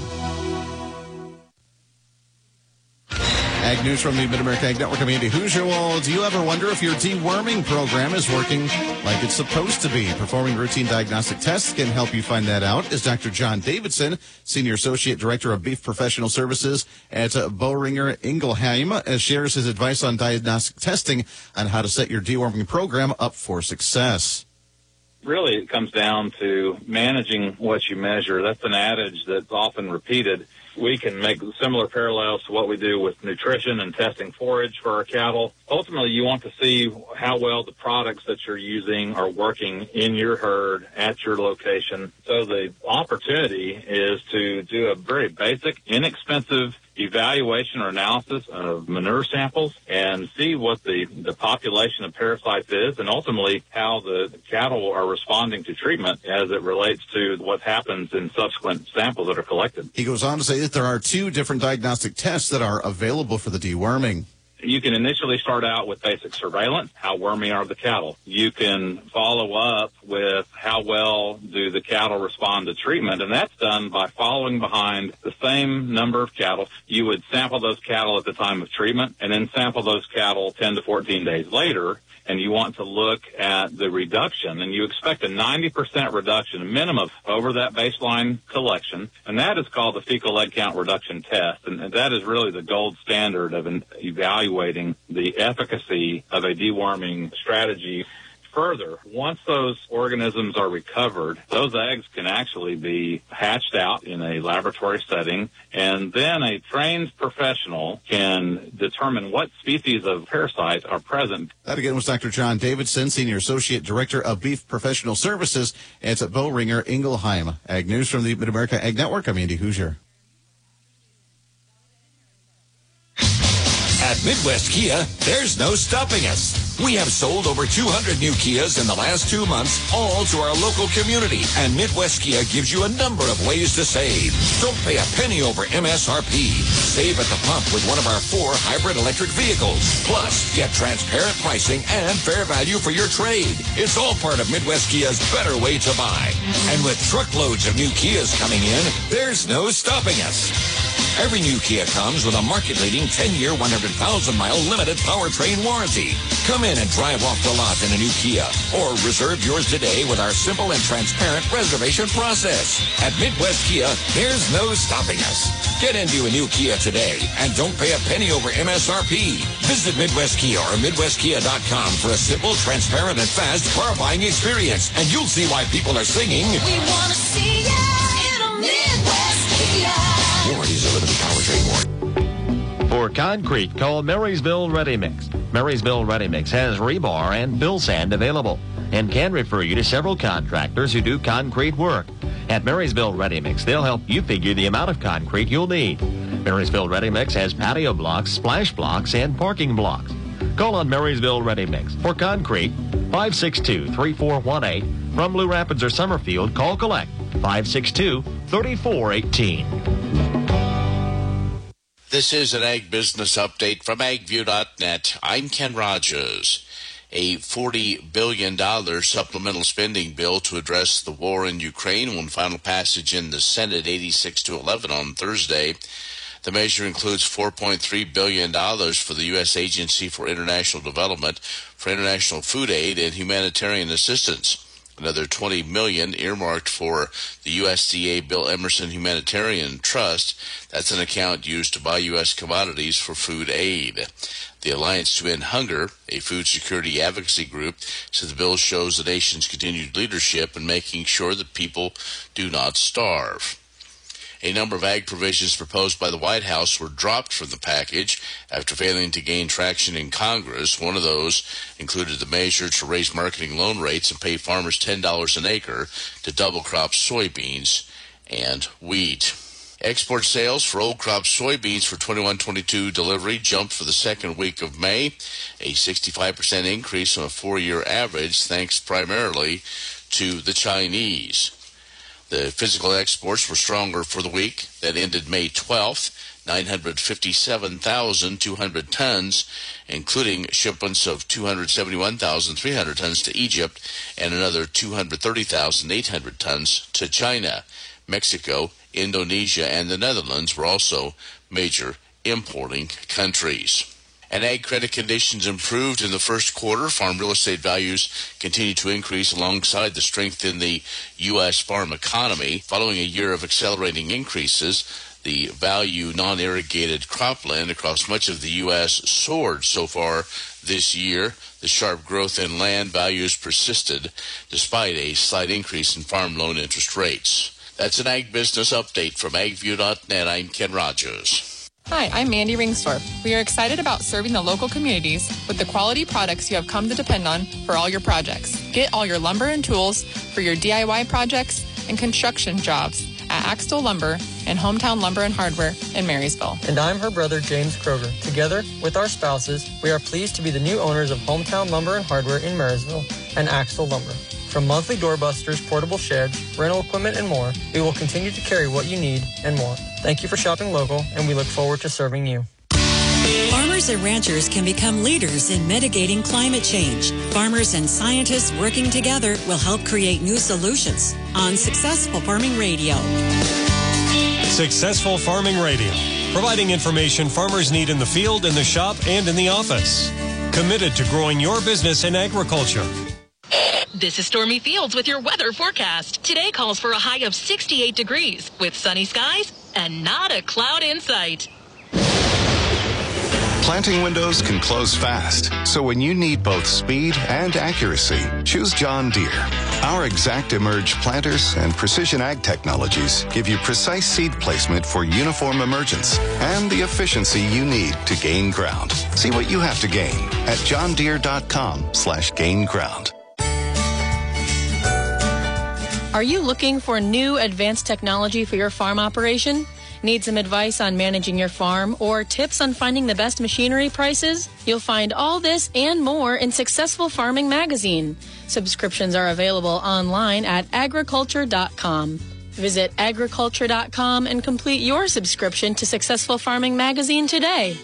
Ag News from the Mid-America Ag Network. I'm Andy Hoosier. Well, do you ever wonder if your deworming program is working like it's supposed to be? Performing routine diagnostic tests can help you find that out, as Dr. John Davidson, Senior Associate Director of Beef Professional Services at Boehringer Ingelheim, shares his advice on diagnostic testing on how to set your deworming program up for success. Really, it comes down to managing what you measure. That's an adage that's often repeated. We can make similar parallels to what we do with nutrition and testing forage for our cattle. Ultimately, you want to see how well the products that you're using are working in your herd at your location. So the opportunity is to do a very basic, inexpensive evaluation or analysis of manure samples and see what the population of parasites is, and ultimately how the cattle are responding to treatment as it relates to what happens in subsequent samples that are collected. He goes on to say that there are 2 different diagnostic tests that are available for the deworming. You can initially start out with basic surveillance. How wormy are the cattle? You can follow up with how well do the cattle respond to treatment, and that's done by following behind the same number of cattle. You would sample those cattle at the time of treatment and then sample those cattle 10 to 14 days later, and you want to look at the reduction, and you expect a 90% reduction, a minimum, over that baseline collection, and that is called the fecal leg count reduction test, and that is really the gold standard of evaluating the efficacy of a deworming strategy. Further, once those organisms are recovered, those eggs can actually be hatched out in a laboratory setting, and then a trained professional can determine what species of parasites are present. That again was Dr. John Davidson, Senior Associate Director of Beef Professional Services at Boehringer Ingelheim. Ag News from the Mid-America Ag Network. I'm Andy Hoosier. At Midwest Kia, there's no stopping us. We have sold over 200 new Kias in the last 2 months, all to our local community. And Midwest Kia gives you a number of ways to save. Don't pay a penny over MSRP. Save at the pump with one of our 4 hybrid electric vehicles. Plus, get transparent pricing and fair value for your trade. It's all part of Midwest Kia's better way to buy. And with truckloads of new Kias coming in, there's no stopping us. Every new Kia comes with a market-leading 10-year, 100,000-mile limited powertrain warranty. Come in and drive off the lot in a new Kia, or reserve yours today with our simple and transparent reservation process. At Midwest Kia, there's no stopping us. Get into a new Kia today, and don't pay a penny over MSRP. Visit Midwest Kia or MidwestKia.com for a simple, transparent, and fast car buying experience, and you'll see why people are singing, We want to see ya in a Midwest Kia. warranties are limited powertrain warranty. For concrete, call Marysville Ready Mix. Marysville Ready Mix has rebar and fill sand available and can refer you to several contractors who do concrete work. At Marysville Ready Mix, they'll help you figure the amount of concrete you'll need. Marysville Ready Mix has patio blocks, splash blocks, and parking blocks. Call on Marysville Ready Mix for concrete, 562-3418. From Blue Rapids or Summerfield, call collect 562-3418. This is an Ag Business Update from AgView.net. I'm Ken Rogers. A $40 billion supplemental spending bill to address the war in Ukraine won final passage in the Senate 86-11 on Thursday. The measure includes $4.3 billion for the U.S. Agency for International Development for international food aid and humanitarian assistance. Another $20 million earmarked for the USDA Bill Emerson Humanitarian Trust. That's an account used to buy U.S. commodities for food aid. The Alliance to End Hunger, a food security advocacy group, said the bill shows the nation's continued leadership in making sure that people do not starve. A number of ag provisions proposed by the White House were dropped from the package after failing to gain traction in Congress. One of those included the measure to raise marketing loan rates and pay farmers $10 an acre to double crop soybeans and wheat. Export sales for old crop soybeans for 21-22 delivery jumped for the second week of May, a 65% increase on a 4-year average, thanks primarily to the Chinese. The physical exports were stronger for the week that ended May 12th, 957,200 tons, including shipments of 271,300 tons to Egypt and another 230,800 tons to China. Mexico, Indonesia, and the Netherlands were also major importing countries. And ag credit conditions improved in the first quarter. Farm real estate values continue to increase alongside the strength in the U.S. farm economy. Following a year of accelerating increases, the value non-irrigated cropland across much of the U.S. soared so far this year. The sharp growth in land values persisted despite a slight increase in farm loan interest rates. That's an Ag Business Update from AgView.net. I'm Ken Rogers. Hi, I'm Mandy Ringstorff. We are excited about serving the local communities with the quality products you have come to depend on for all your projects. Get all your lumber and tools for your DIY projects and construction jobs at Axtell Lumber and Hometown Lumber and Hardware in Marysville. And I'm her brother, James Kroger. Together with our spouses, we are pleased to be the new owners of Hometown Lumber and Hardware in Marysville and Axtell Lumber. From monthly doorbusters, portable sheds, rental equipment, and more, we will continue to carry what you need and more. Thank you for shopping local, and we look forward to serving you. Farmers and ranchers can become leaders in mitigating climate change. Farmers and scientists working together will help create new solutions on Successful Farming Radio. Successful Farming Radio, providing information farmers need in the field, in the shop, and in the office. Committed to growing your business in agriculture. This is Stormy Fields with your weather forecast. Today calls for a high of 68 degrees with sunny skies and not a cloud in sight. Planting windows can close fast, so when you need both speed and accuracy, choose John Deere. Our Exact Emerge planters and precision ag technologies give you precise seed placement for uniform emergence and the efficiency you need to gain ground. See what you have to gain at johndeere.com/gain ground. Are you looking for new advanced technology for your farm operation? Need some advice on managing your farm or tips on finding the best machinery prices? You'll find all this and more in Successful Farming Magazine. Subscriptions are available online at agriculture.com. Visit agriculture.com and complete your subscription to Successful Farming Magazine today.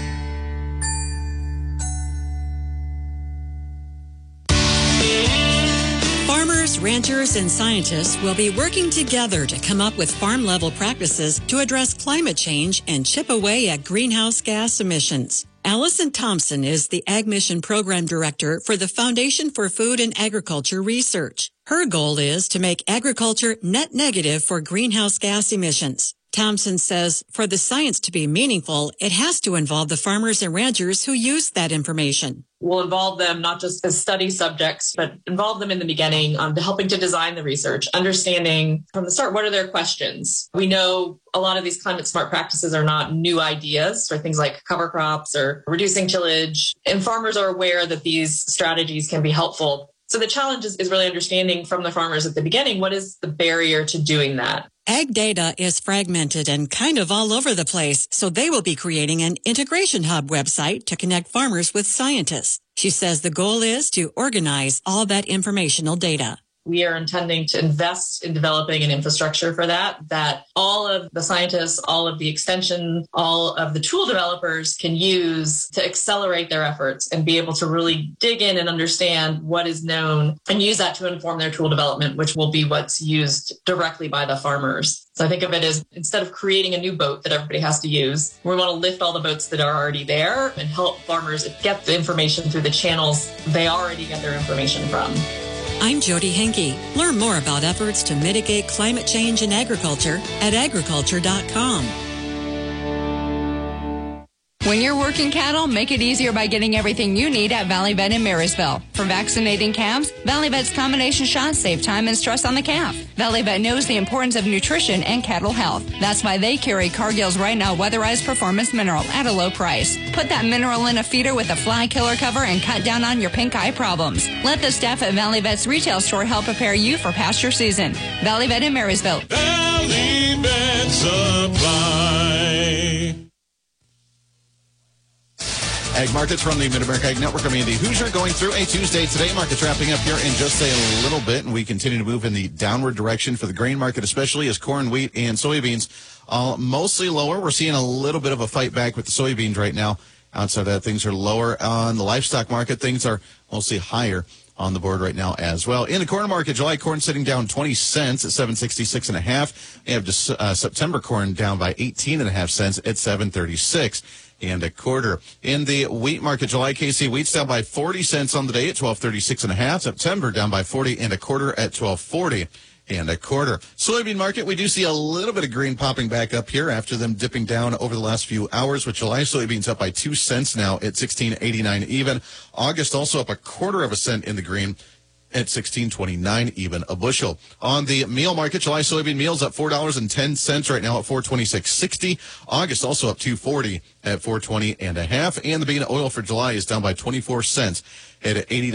Farmers, ranchers, and scientists will be working together to come up with farm-level practices to address climate change and chip away at greenhouse gas emissions. Allison Thompson is the Ag Mission Program Director for the Foundation for Food and Agriculture Research. Her goal is to make agriculture net negative for greenhouse gas emissions. Thompson says for the science to be meaningful, it has to involve the farmers and ranchers who use that information. We'll involve them not just as study subjects, but involve them in the beginning on helping to design the research, understanding from the start, what are their questions? We know a lot of these climate smart practices are not new ideas, or things like cover crops or reducing tillage. And farmers are aware that these strategies can be helpful. So the challenge is really understanding from the farmers at the beginning, what is the barrier to doing that? Ag data is fragmented and kind of all over the place, so they will be creating an integration hub website to connect farmers with scientists. She says the goal is to organize all that informational data. We are intending to invest in developing an infrastructure for that all of the scientists, all of the extension, all of the tool developers can use to accelerate their efforts and be able to really dig in and understand what is known and use that to inform their tool development, which will be what's used directly by the farmers. So I think of it as, instead of creating a new boat that everybody has to use, we want to lift all the boats that are already there and help farmers get the information through the channels they already get their information from. I'm Jody Henke. Learn more about efforts to mitigate climate change in agriculture at agriculture.com. When you're working cattle, make it easier by getting everything you need at Valley Vet in Marysville. For vaccinating calves, Valley Vet's combination shots save time and stress on the calf. Valley Vet knows the importance of nutrition and cattle health. That's why they carry Cargill's Right Now Weatherized Performance Mineral at a low price. Put that mineral in a feeder with a fly killer cover and cut down on your pink eye problems. Let the staff at Valley Vet's retail store help prepare you for pasture season. Valley Vet in Marysville. Valley Vet Supply. Ag Markets from the Mid-America Ag Network. I'm Andy Hoosier, going through a Tuesday today. Markets wrapping up here in just a little bit, and we continue to move in the downward direction for the grain market, especially as corn, wheat, and soybeans all mostly lower. We're seeing a little bit of a fight back with the soybeans right now. Outside of that, things are lower. On the livestock market, things are mostly higher on the board right now as well. In the corn market, July corn sitting down 20 cents at 766.5. We have September corn down by 18.5 cents at 736 and a quarter. In the wheat market, July KC wheat's down by 40 cents on the day at 1236.5. September down by 40 and a quarter at 1240 and a quarter. Soybean market, we do see a little bit of green popping back up here after them dipping down over the last few hours, with July soybeans up by 2 cents now at 16.89 even. August also up a quarter of a cent in the green at 16.29 even a bushel. On the meal market, July soybean meal's up $4.10 right now at 426.60. August also up $2.40 at 420.5. And the bean oil for July is down by 24 cents at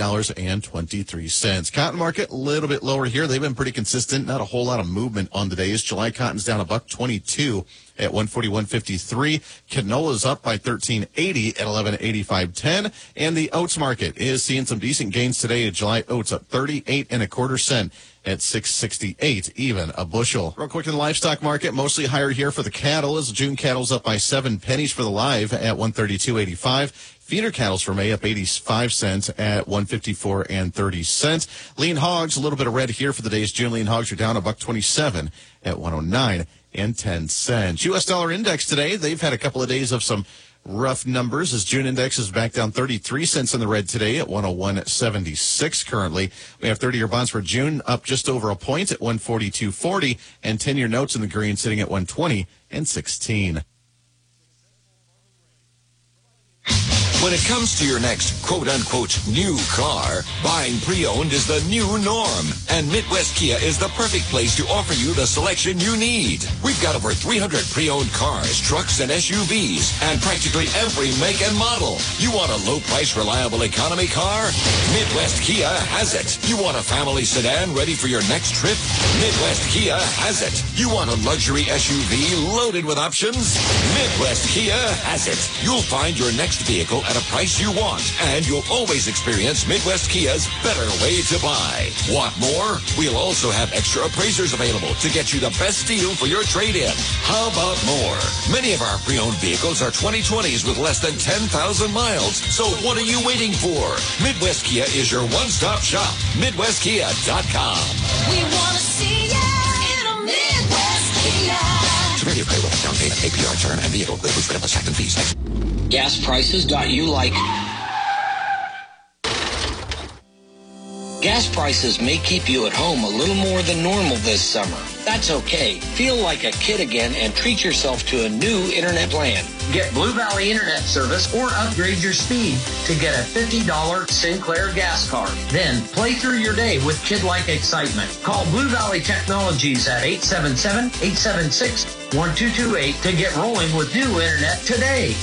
$80.23. Cotton market, a little bit lower here. They've been pretty consistent. Not a whole lot of movement on the days. July cotton's down $1.22 at 141.53. Canola's up by 13.80 at 11.85.10. And the oats market is seeing some decent gains today. July oats up 38 and a quarter cent at 6.68 even a bushel. Real quick in the livestock market, mostly higher here for the cattle, as June cattle's up by 7 pennies for the live at 132.85. Feeder cattle's for May up 85 cents at 154 and 30 cents. Lean hogs, a little bit of red here for the day's June. Lean hogs are down $1.27 at 109 and 10 cents. U.S. dollar index today, they've had a couple of days of some rough numbers, as June index is back down 33 cents in the red today at 101.76 currently. We have 30-year bonds for June up just over a point at 142.40, and 10-year notes in the green sitting at 120 and 16. When it comes to your next quote-unquote new car, buying pre-owned is the new norm. And Midwest Kia is the perfect place to offer you the selection you need. We've got over 300 pre-owned cars, trucks, and SUVs, and practically every make and model. You want a low-price, reliable economy car? Midwest Kia has it. You want a family sedan ready for your next trip? Midwest Kia has it. You want a luxury SUV loaded with options? Midwest Kia has it. You'll find your next vehicle at a price you want, and you'll always experience Midwest Kia's better way to buy. Want more? We'll also have extra appraisers available to get you the best deal for your trade-in. How about more? Many of our pre-owned vehicles are 2020s with less than 10,000 miles. So what are you waiting for? Midwest Kia is your one-stop shop. MidwestKia.com. We want to see ya in a Midwest Kia. Severity of payroll, down payment, APR term, and vehicle with proof of tax and fees. Gas prices got you like... Gas prices may keep you at home a little more than normal this summer. That's okay. Feel like a kid again and treat yourself to a new internet plan. Get Blue Valley Internet service or upgrade your speed to get a $50 Sinclair gas card. Then play through your day with kid-like excitement. Call Blue Valley Technologies at 877-876-1228 to get rolling with new internet today.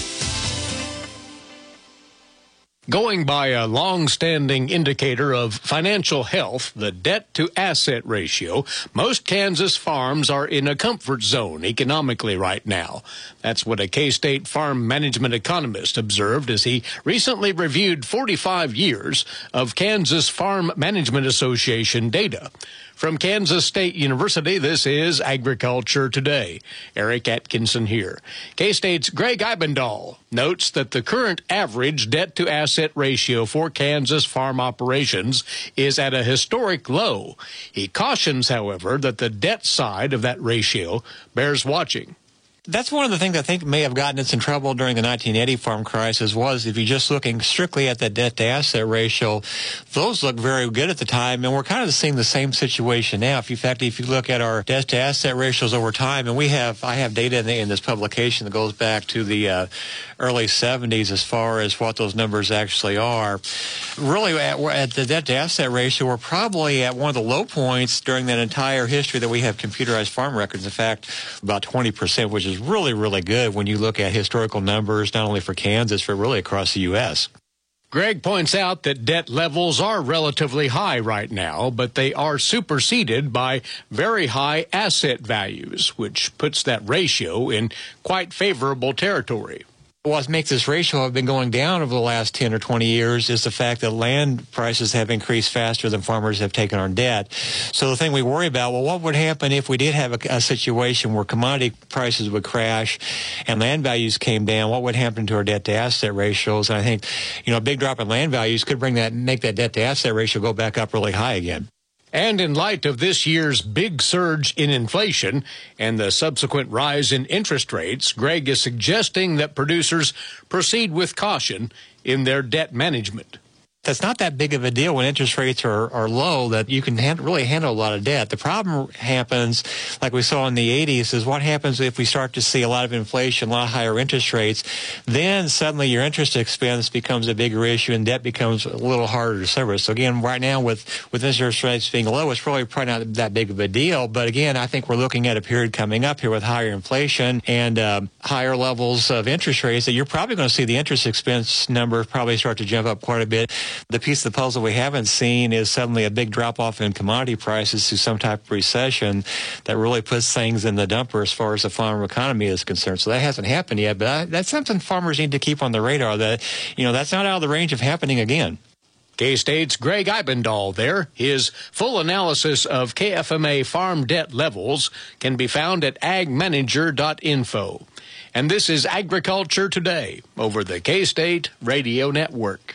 Going by a long-standing indicator of financial health, the debt-to-asset ratio, most Kansas farms are in a comfort zone economically right now. That's what a K-State farm management economist observed as he recently reviewed 45 years of Kansas Farm Management Association data. From Kansas State University, this is Agriculture Today. Eric Atkinson here. K-State's Greg Eibendahl notes that the current average debt-to-asset ratio for Kansas farm operations is at a historic low. He cautions, however, that the debt side of that ratio bears watching. That's one of the things I think may have gotten us in trouble during the 1980 farm crisis was if you're just looking strictly at the debt-to-asset ratio, those look very good at the time, and we're kind of seeing the same situation now. In fact, if you look at our debt-to-asset ratios over time, and I have data in this publication that goes back to the early 70s as far as what those numbers actually are. Really, at the debt-to-asset ratio, we're probably at one of the low points during that entire history that we have computerized farm records. In fact, about 20%, which is really, really good when you look at historical numbers, not only for Kansas, but really across the U.S. Greg points out that debt levels are relatively high right now, but they are superseded by very high asset values, which puts that ratio in quite favorable territory. What makes this ratio have been going down over the last 10 or 20 years is the fact that land prices have increased faster than farmers have taken on debt. So the thing we worry about, well, what would happen if we did have a situation where commodity prices would crash and land values came down? What would happen to our debt-to-asset ratios? And I think, a big drop in land values could make that debt-to-asset ratio go back up really high again. And in light of this year's big surge in inflation and the subsequent rise in interest rates, Greg is suggesting that producers proceed with caution in their debt management. That's not that big of a deal when interest rates are low, that you can really handle a lot of debt. The problem happens, like we saw in the 80s, is what happens if we start to see a lot of inflation, a lot of higher interest rates. Then suddenly your interest expense becomes a bigger issue and debt becomes a little harder to service. So again, right now with interest rates being low, it's probably not that big of a deal. But again, I think we're looking at a period coming up here with higher inflation and higher levels of interest rates that you're probably going to see the interest expense number probably start to jump up quite a bit. The piece of the puzzle we haven't seen is suddenly a big drop-off in commodity prices to some type of recession that really puts things in the dumper as far as the farm economy is concerned. So that hasn't happened yet, but that's something farmers need to keep on the radar, that, that's not out of the range of happening again. K-State's Greg Eibendahl there. His full analysis of KFMA farm debt levels can be found at agmanager.info. And this is Agriculture Today over the K-State Radio Network.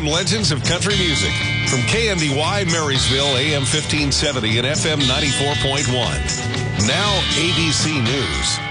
lifetime legends of country music. From KNDY Marysville, AM 1570 and FM 94.1. Now ABC News.